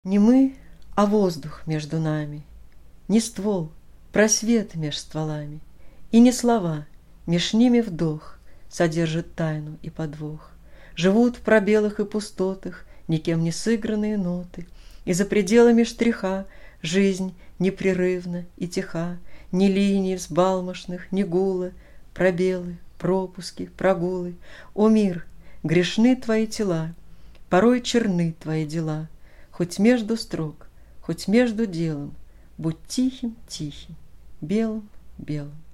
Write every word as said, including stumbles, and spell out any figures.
Не мы, а воздух между нами, не ствол, просвет меж стволами, и не слова, меж ними вдох содержит тайну и подвох. Живут в пробелах и пустотах никем не сыгранные ноты, и за пределами штриха жизнь непрерывна и тиха, ни линий взбалмошных, ни гула, пробелы, пропуски, прогулы. О мир, грешны твои тела, порой черны твои дела, хоть между строк, хоть между делом, будь тихим, тихим, белым, белым.